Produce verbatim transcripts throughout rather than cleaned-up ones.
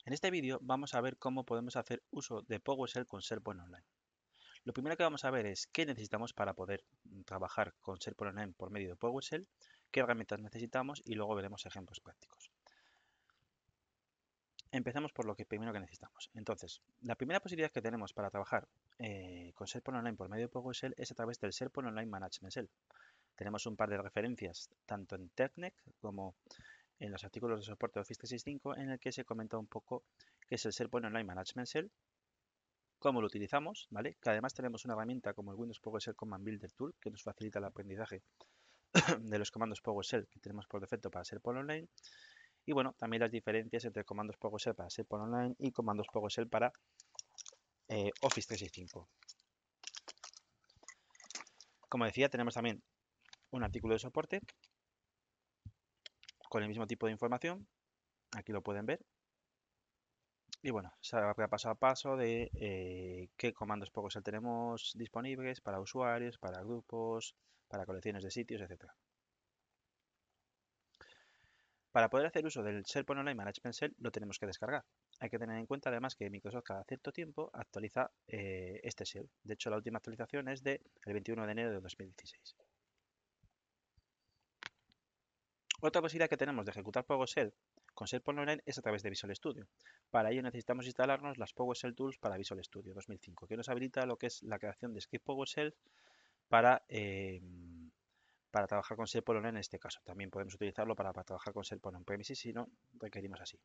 En este vídeo vamos a ver cómo podemos hacer uso de PowerShell con SharePoint Online. Lo primero que vamos a ver es qué necesitamos para poder mm, trabajar con SharePoint Online por medio de PowerShell, qué herramientas necesitamos y luego veremos ejemplos prácticos. Empecemos por lo que primero que necesitamos. Entonces, la primera posibilidad que tenemos para trabajar eh, con SharePoint Online por medio de PowerShell es a través del SharePoint Online Management Shell. Tenemos un par de referencias tanto en TechNet como en los artículos de soporte de Office trescientos sesenta y cinco en el que se comenta un poco qué es el SharePoint Online Management Shell, cómo lo utilizamos, ¿vale? Que además tenemos una herramienta como el Windows PowerShell Command Builder Tool que nos facilita el aprendizaje de los comandos PowerShell que tenemos por defecto para SharePoint Online. Y bueno, también las diferencias entre comandos PowerShell para SharePoint Online y comandos PowerShell para eh, Office trescientos sesenta y cinco. Como decía, tenemos también un artículo de soporte con el mismo tipo de información. Aquí lo pueden ver. Y bueno, se habla paso a paso de eh, qué comandos PowerShell tenemos disponibles para usuarios, para grupos, para colecciones de sitios, etcétera. Para poder hacer uso del SharePoint Online Management Shell lo tenemos que descargar. Hay que tener en cuenta además que Microsoft cada cierto tiempo actualiza eh, este shell. De hecho, la última actualización es del veintiuno de enero de dos mil dieciséis. Otra posibilidad que tenemos de ejecutar PowerShell con SharePoint Online es a través de Visual Studio. Para ello necesitamos instalarnos las PowerShell Tools para Visual Studio dos mil cinco, que nos habilita lo que es la creación de script PowerShell para, eh, para trabajar con SharePoint Online en este caso. También podemos utilizarlo para, para trabajar con SharePoint On-Premises si no requerimos así.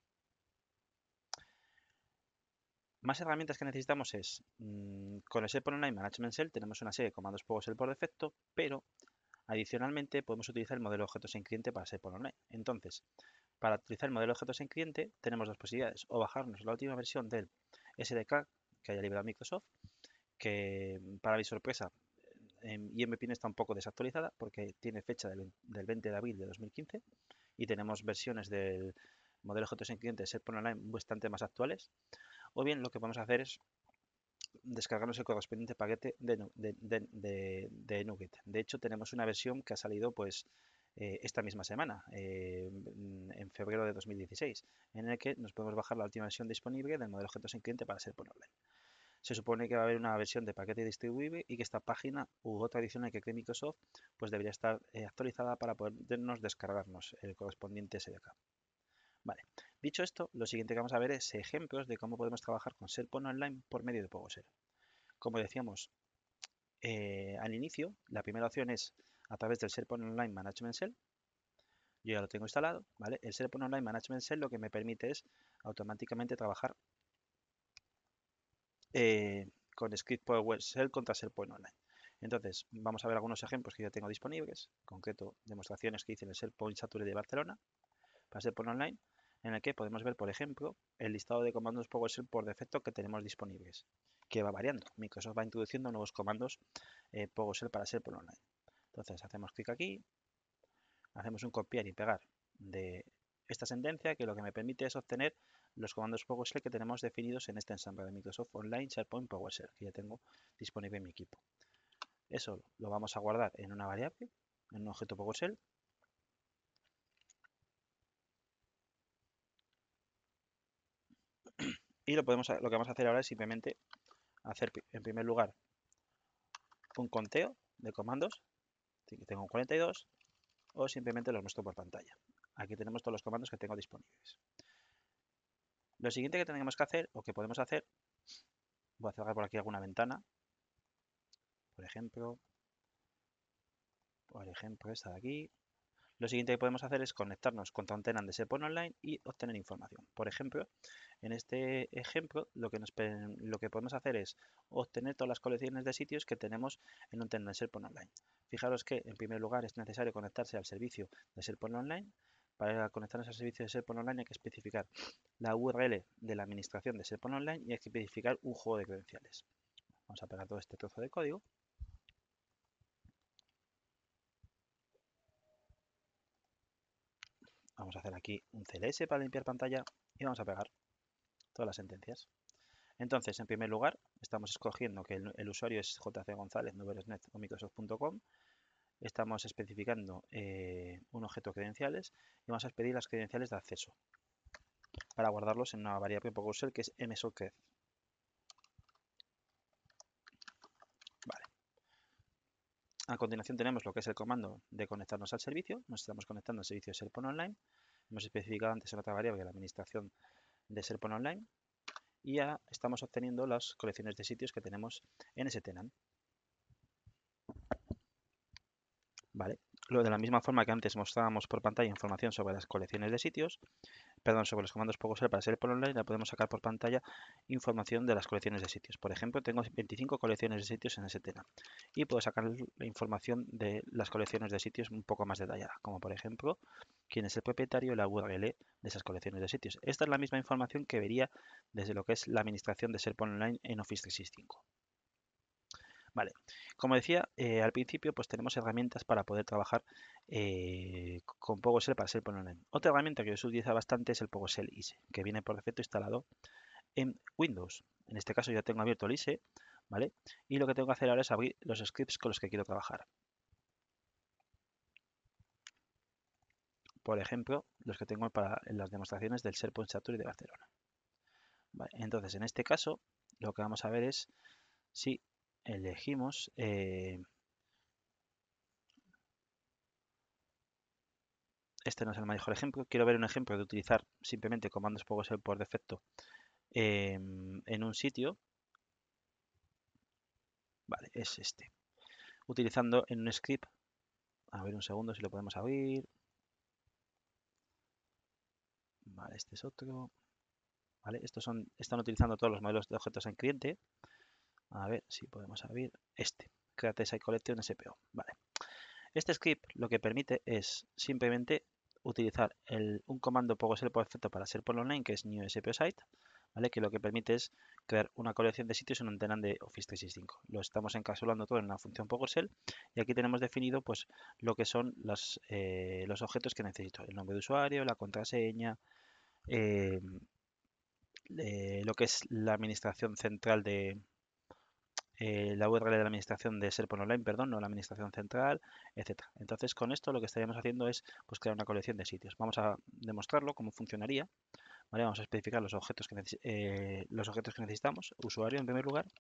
Más herramientas que necesitamos es, mmm, con el SharePoint Online Management Shell tenemos una serie de comandos PowerShell por defecto, pero adicionalmente podemos utilizar el modelo de objetos en cliente para SharePoint Online. Entonces, para utilizar el modelo de objetos en cliente tenemos dos posibilidades, o bajarnos la última versión del S D K que haya liberado Microsoft, que para mi sorpresa en I M P N está un poco desactualizada porque tiene fecha del, del veinte de abril de dos mil quince y tenemos versiones del modelo de objetos en cliente de SharePoint Online bastante más actuales. O bien lo que podemos hacer es descargarnos el correspondiente paquete de, de, de, de, de NuGet. De hecho, tenemos una versión que ha salido pues eh, esta misma semana, eh, en febrero de dos mil dieciséis, en el que nos podemos bajar la última versión disponible del modelo objetos en cliente para SharePoint Online. Se supone que va a haber una versión de paquete distribuible y que esta página u otra adicional que cree Microsoft pues debería estar eh, actualizada para podernos descargarnos el correspondiente S D K. Vale. Dicho esto, lo siguiente que vamos a ver es ejemplos de cómo podemos trabajar con SharePoint Online por medio de PowerShell. Como decíamos eh, al inicio, la primera opción es a través del SharePoint Online Management Shell. Yo ya lo tengo instalado, ¿vale? El SharePoint Online Management Shell lo que me permite es automáticamente trabajar eh, con script PowerShell contra SharePoint Online. Entonces, vamos a ver algunos ejemplos que ya tengo disponibles, en concreto demostraciones que hice en el SharePoint Saturday de Barcelona para SharePoint Online, en el que podemos ver, por ejemplo, el listado de comandos PowerShell por defecto que tenemos disponibles, que va variando. Microsoft va introduciendo nuevos comandos eh, PowerShell para SharePoint Online. Entonces, hacemos clic aquí, hacemos un copiar y pegar de esta sentencia, que lo que me permite es obtener los comandos PowerShell que tenemos definidos en este ensamble de Microsoft Online SharePoint PowerShell, que ya tengo disponible en mi equipo. Eso lo vamos a guardar en una variable, en un objeto PowerShell. Y lo, podemos, lo que vamos a hacer ahora es simplemente hacer en primer lugar un conteo de comandos, tengo cuarenta y dos, o simplemente los muestro por pantalla. Aquí tenemos todos los comandos que tengo disponibles. Lo siguiente que tenemos que hacer, o que podemos hacer, voy a cerrar por aquí alguna ventana, por ejemplo, por ejemplo esta de aquí. Lo siguiente que podemos hacer es conectarnos contra un tenant de SharePoint Online y obtener información. Por ejemplo, en este ejemplo, lo que, nos, lo que podemos hacer es obtener todas las colecciones de sitios que tenemos en un tenant de SharePoint Online. Fijaros que, en primer lugar, es necesario conectarse al servicio de SharePoint Online. Para conectarnos al servicio de SharePoint Online hay que especificar la U R L de la administración de SharePoint Online y hay que especificar un juego de credenciales. Vamos a pegar todo este trozo de código. Vamos a hacer aquí un C L S para limpiar pantalla y vamos a pegar todas las sentencias. Entonces, en primer lugar, estamos escogiendo que el, el usuario es J C González, nuberesnet o microsoft punto com. Estamos especificando eh, un objeto credenciales y vamos a pedir las credenciales de acceso. para guardarlos en una variable PowerShell que es msocred. Vale. A continuación tenemos lo que es el comando de conectarnos al servicio. Nos estamos conectando al servicio de SharePoint Online. Hemos especificado antes en otra variable la administración de SharePoint Online. Y ya estamos obteniendo las colecciones de sitios que tenemos en ese tenant. Vale. Lo de la misma forma que antes mostrábamos por pantalla información sobre las colecciones de sitios, perdón, sobre los comandos PowerShell para SharePoint Online, la podemos sacar por pantalla información de las colecciones de sitios. Por ejemplo, tengo veinticinco colecciones de sitios en ese tenant y puedo sacar la información de las colecciones de sitios un poco más detallada, como por ejemplo, quién es el propietario y la U R L de esas colecciones de sitios. Esta es la misma información que vería desde lo que es la administración de SharePoint Online en Office trescientos sesenta y cinco. Vale, como decía eh, al principio, pues tenemos herramientas para poder trabajar eh, con PowerShell para SharePoint Online. Otra herramienta que se utiliza bastante es el PowerShell I S E, que viene por defecto instalado en Windows. En este caso ya tengo abierto el I S E, ¿vale? Y lo que tengo que hacer ahora es abrir los scripts con los que quiero trabajar. Por ejemplo, los que tengo para las demostraciones del SharePoint Saturday de Barcelona. Vale, entonces, en este caso, lo que vamos a ver es si elegimos... Eh, este no es el mejor ejemplo. Quiero ver un ejemplo de utilizar simplemente comandos PowerShell por defecto eh, en un sitio. Vale, es este. Utilizando en un script. A ver un segundo si lo podemos abrir. Vale, este es otro. Vale, estos son, están utilizando todos los modelos de objetos en cliente. A ver si podemos abrir este. Create Site Collection S P O. Vale. Este script lo que permite es simplemente utilizar el, un comando PowerShell por defecto para SharePoint Online, que es new S P O Site, ¿vale? Que lo que permite es crear una colección de sitios en un tenant de Office trescientos sesenta y cinco. Lo estamos encapsulando todo en una función PowerShell y aquí tenemos definido pues lo que son las, eh, los objetos que necesito. El nombre de usuario, la contraseña, eh, eh, lo que es la administración central de, eh, la U R L de la administración de SharePoint Online, perdón, no la administración central, etcétera. Entonces, con esto lo que estaríamos haciendo es pues, crear una colección de sitios. Vamos a demostrarlo, cómo funcionaría. ¿Vale? Vamos a especificar los objetos, que eh, los objetos que necesitamos. Usuario, en primer lugar.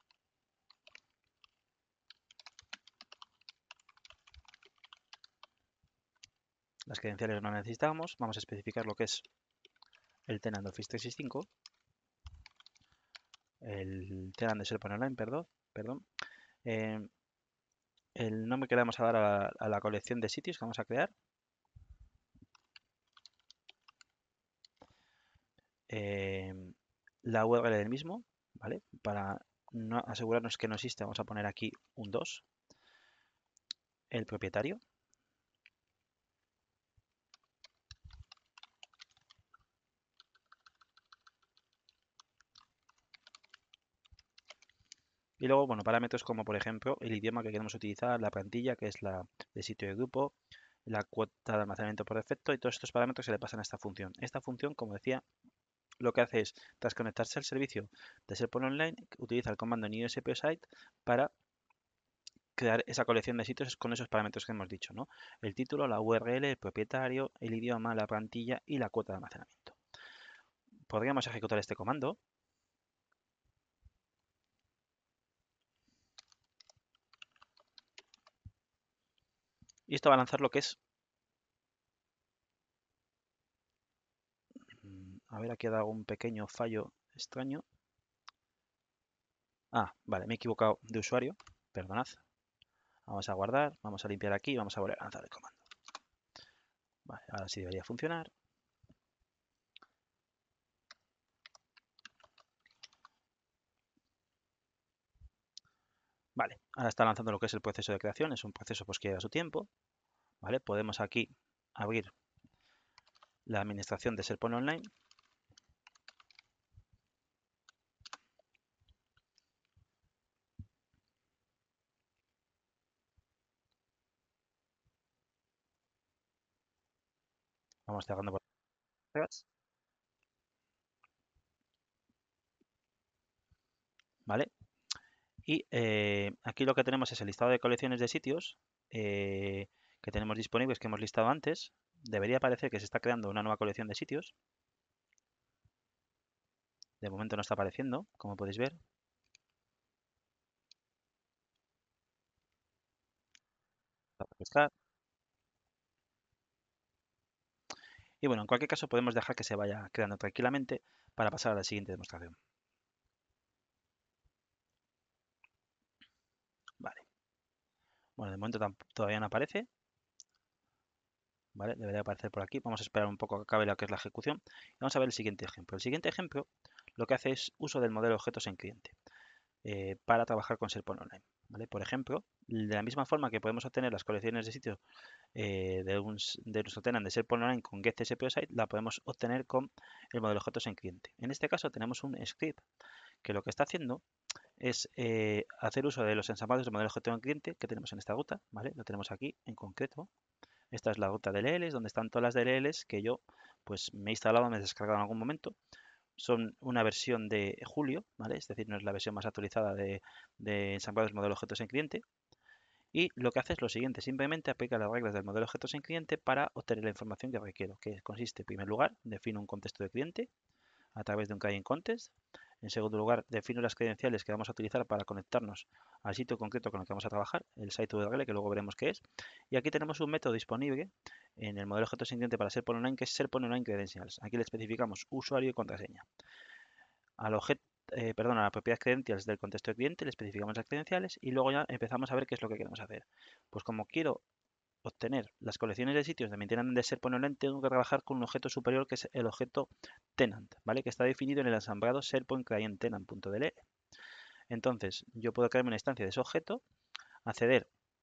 Las credenciales no necesitamos. Vamos a especificar lo que es el tenant de Office trescientos sesenta y cinco. El tenant de SharePoint Online, perdón. perdón. Eh, el nombre que le vamos a dar a la, a la colección de sitios que vamos a crear. Eh, la U R L del mismo, ¿vale? Para no asegurarnos que no existe, vamos a poner aquí un dos. El propietario. Y luego, bueno, parámetros como por ejemplo el idioma que queremos utilizar, la plantilla, que es la de sitio de grupo, la cuota de almacenamiento por defecto y todos estos parámetros se le pasan a esta función. Esta función, como decía, lo que hace es, tras conectarse al servicio de SharePoint Online, utiliza el comando new S P O Site para crear esa colección de sitios con esos parámetros que hemos dicho, ¿no? El título, la U R L, el propietario, el idioma, la plantilla y la cuota de almacenamiento. Podríamos ejecutar este comando. Y esto va a lanzar lo que es... A ver, aquí ha dado un pequeño fallo extraño. Ah, vale, me he equivocado de usuario. Perdonad. Vamos a guardar, vamos a limpiar aquí y vamos a volver a lanzar el comando. Vale, ahora sí debería funcionar. Vale, ahora está lanzando lo que es el proceso de creación. Es un proceso pues, que lleva su tiempo. Vale, podemos aquí abrir la administración de SharePoint Online. Vamos cerrando por atrás. Vale. Y eh, aquí lo que tenemos es el listado de colecciones de sitios eh, que tenemos disponibles, que hemos listado antes. Debería parecer que se está creando una nueva colección de sitios. De momento no está apareciendo, como podéis ver. Para refrescar. Y bueno, en cualquier caso podemos dejar que se vaya creando tranquilamente para pasar a la siguiente demostración. Vale. Bueno, de momento todavía no aparece. ¿Vale? Debería aparecer por aquí. Vamos a esperar un poco a que acabe lo que es la ejecución. Y vamos a ver el siguiente ejemplo. El siguiente ejemplo lo que hace es uso del modelo de objetos en cliente eh, para trabajar con SharePoint Online. ¿Vale? Por ejemplo, de la misma forma que podemos obtener las colecciones de sitios eh, de, un, de nuestro tenant de SharePoint Online con getCSPOSite, la podemos obtener con el modelo de objetos en cliente. En este caso tenemos un script que lo que está haciendo es eh, hacer uso de los ensamblados del modelo de objeto en cliente que tenemos en esta ruta, ¿vale? Lo tenemos aquí en concreto. Esta es la ruta de D L Ls, donde están todas las D L Ls que yo pues me he instalado, me he descargado en algún momento. Son una versión de julio, ¿vale? Es decir, no es la versión más actualizada de, de ensamblados modelo objetos en cliente. Y lo que hace es lo siguiente, simplemente aplica las reglas del modelo objetos en cliente para obtener la información que requiero, que consiste, en primer lugar, defino un contexto de cliente a través de un client context. En segundo lugar, defino las credenciales que vamos a utilizar para conectarnos al sitio concreto con el que vamos a trabajar, el site U R L, que luego veremos qué es. Y aquí tenemos un método disponible en el modelo objetos en cliente para SharePoint Online, que es SharePoint Online Credentials. Aquí le especificamos usuario y contraseña. Al objeto eh, perdón, a la propiedad credentials del contexto de cliente le especificamos las credenciales y luego ya empezamos a ver qué es lo que queremos hacer. Pues como quiero obtener las colecciones de sitios de mi tenant de SharePoint Online, tengo que trabajar con un objeto superior que es el objeto tenant, ¿vale? Que está definido en el ensamblado SharePoint Client Tenant.dll. Entonces, yo puedo crearme una instancia de ese objeto, acceder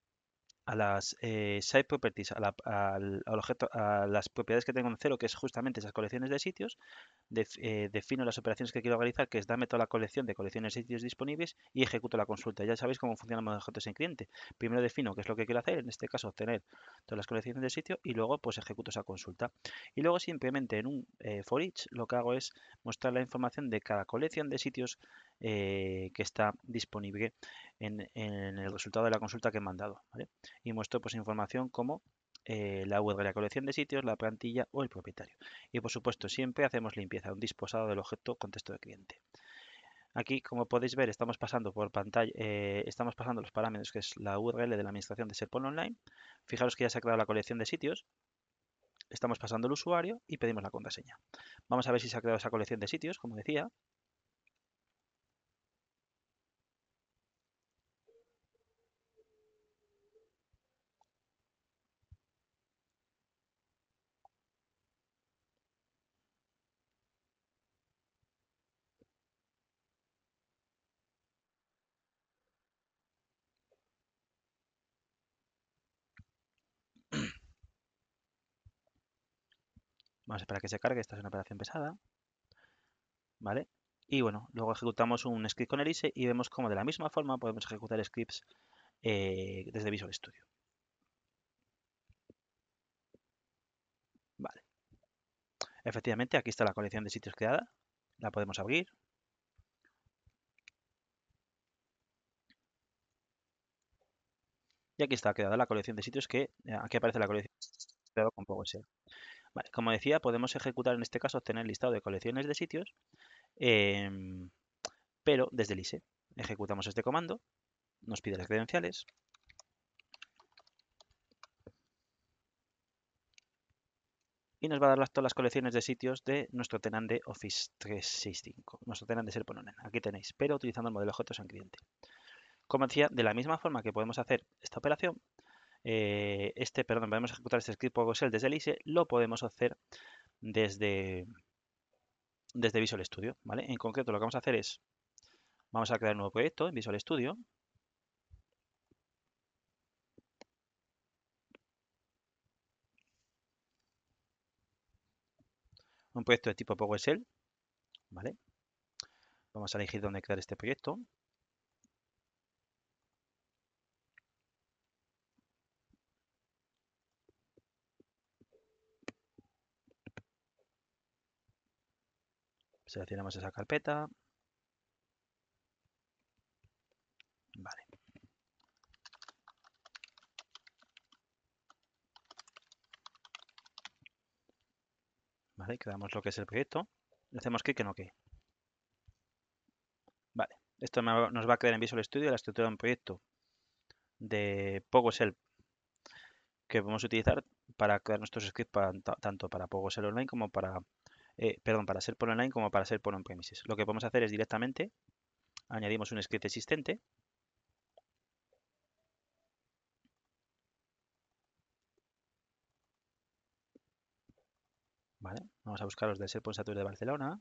a las eh, site properties, a, la, al, al objeto, a las propiedades que tengo en cero, que es justamente esas colecciones de sitios, def, eh, defino las operaciones que quiero realizar, que es darme toda la colección de colecciones de sitios disponibles y ejecuto la consulta. Ya sabéis cómo funciona el modelo de objetos en cliente. Primero defino qué es lo que quiero hacer, en este caso obtener todas las colecciones de sitio y luego pues ejecuto esa consulta. Y luego simplemente en un eh, for each lo que hago es mostrar la información de cada colección de sitios eh, que está disponible en, en, el resultado de la consulta que he mandado, ¿vale? Y muestro pues información como eh, la U R L de la colección de sitios, la plantilla o el propietario. Y por supuesto siempre hacemos limpieza, un disposado del objeto contexto de cliente. Aquí, como podéis ver, estamos pasando por pantalla, eh, estamos pasando los parámetros que es la U R L de la administración de SharePoint Online. Fijaros que ya se ha creado la colección de sitios. Estamos pasando el usuario y pedimos la contraseña. Vamos a ver si se ha creado esa colección de sitios, como decía. Vamos a esperar a que se cargue, esta es una operación pesada, ¿vale? Y bueno, luego ejecutamos un script con Elise y vemos cómo de la misma forma podemos ejecutar scripts eh, desde Visual Studio. Vale. Efectivamente, aquí está la colección de sitios creada. La podemos abrir. Y aquí está creada la colección de sitios que eh, aquí aparece la colección creada con PowerShell. Vale, como decía, podemos ejecutar en este caso, obtener el listado de colecciones de sitios, eh, pero desde el I S E. Ejecutamos este comando, nos pide las credenciales. Y nos va a dar las, todas las colecciones de sitios de nuestro tenant de Office trescientos sesenta y cinco, nuestro tenant de SharePoint Online. Aquí tenéis, pero utilizando el modelo objetos en cliente. Como decía, de la misma forma que podemos hacer esta operación, eh, este, perdón, podemos ejecutar este script PowerShell desde el I S E, lo podemos hacer desde, desde Visual Studio, ¿vale? En concreto lo que vamos a hacer es, vamos a crear un nuevo proyecto en Visual Studio. Un proyecto de tipo PowerShell, ¿vale? Vamos a elegir dónde crear este proyecto. Seleccionamos esa carpeta. Vale. Vale, creamos lo que es el proyecto. Le hacemos clic en OK. Esto nos va a crear en Visual Studio la estructura de un proyecto de PogoShell que podemos utilizar para crear nuestros scripts para, tanto para PogoShell Online como para, eh, perdón, para SharePoint Online como para SharePoint On-Premises. Lo que podemos hacer es directamente añadimos un script existente. Vale, vamos a buscar los del SharePoint Satur de Barcelona.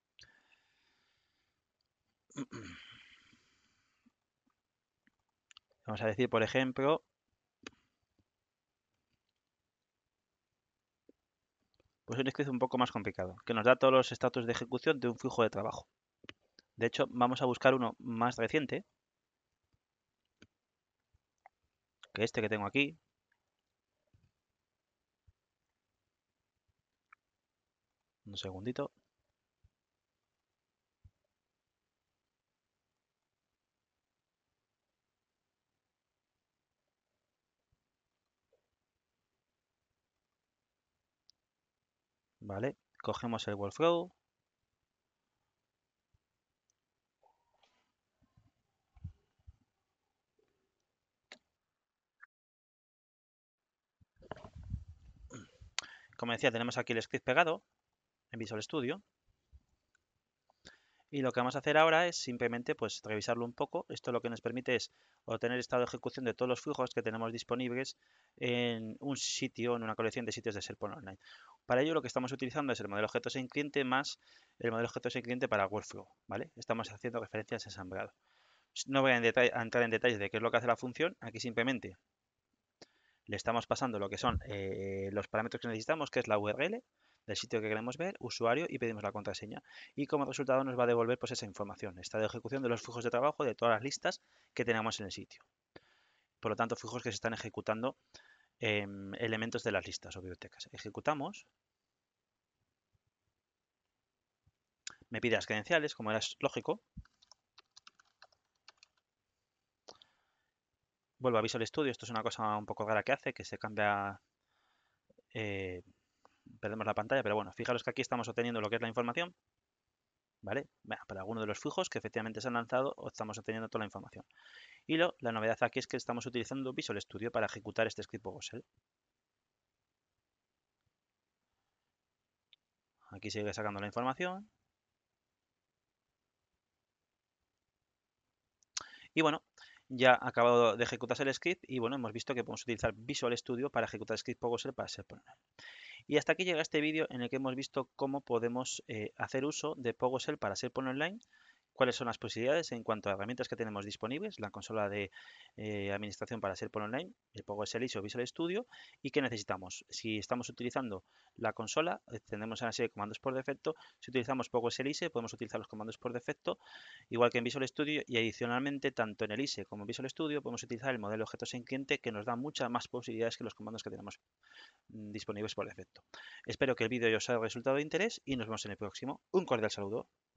Vamos a decir, por ejemplo, pues un script un poco más complicado, que nos da todos los estatus de ejecución de un flujo de trabajo. De hecho, vamos a buscar uno más reciente, que este que tengo aquí. Un segundito. Vale, cogemos el workflow. Como decía, tenemos aquí el script pegado en Visual Studio. Y lo que vamos a hacer ahora es simplemente pues revisarlo un poco. Esto lo que nos permite es obtener estado de ejecución de todos los flujos que tenemos disponibles en un sitio, en una colección de sitios de SharePoint Online. Para ello lo que estamos utilizando es el modelo objetos en cliente más el modelo objetos en cliente para workflow, ¿vale? Estamos haciendo referencias a ensamblado. No voy a, en a entrar en detalles de qué es lo que hace la función. Aquí simplemente le estamos pasando lo que son eh, los parámetros que necesitamos, que es la U R L del sitio que queremos ver, usuario, y pedimos la contraseña. Y como resultado nos va a devolver pues esa información, estado de ejecución de los flujos de trabajo de todas las listas que tenemos en el sitio. Por lo tanto, flujos que se están ejecutando eh, elementos de las listas o bibliotecas. Ejecutamos. Me pide las credenciales, como era lógico. Vuelvo a Visual Studio. Esto es una cosa un poco rara que hace, que se cambia... Eh, perdemos la pantalla, pero bueno, fijaros que aquí estamos obteniendo lo que es la información, ¿vale? Bueno, para alguno de los flujos que efectivamente se han lanzado, estamos obteniendo toda la información. Y lo, la novedad aquí es que estamos utilizando Visual Studio para ejecutar este script PogoShell. Aquí sigue sacando la información. Y bueno, ya ha acabado de ejecutarse el script y bueno, hemos visto que podemos utilizar Visual Studio para ejecutar el script PogoShell para SharePoint Online. Y hasta aquí llega este vídeo en el que hemos visto cómo podemos eh, hacer uso de PogoShell para SharePoint Online, cuáles son las posibilidades en cuanto a herramientas que tenemos disponibles, la consola de eh, administración para SharePoint Online, el PogoShell I S O Visual Studio, y qué necesitamos. Si estamos utilizando la consola, eh, tenemos una serie de comandos por defecto. Si utilizamos PogoShell I S E, podemos utilizar los comandos por defecto, igual que en Visual Studio, y adicionalmente, tanto en el I S E como en Visual Studio, podemos utilizar el modelo objetos en cliente, que nos da muchas más posibilidades que los comandos que tenemos disponibles por defecto. Espero que el vídeo os haya resultado de interés y nos vemos en el próximo. Un cordial saludo.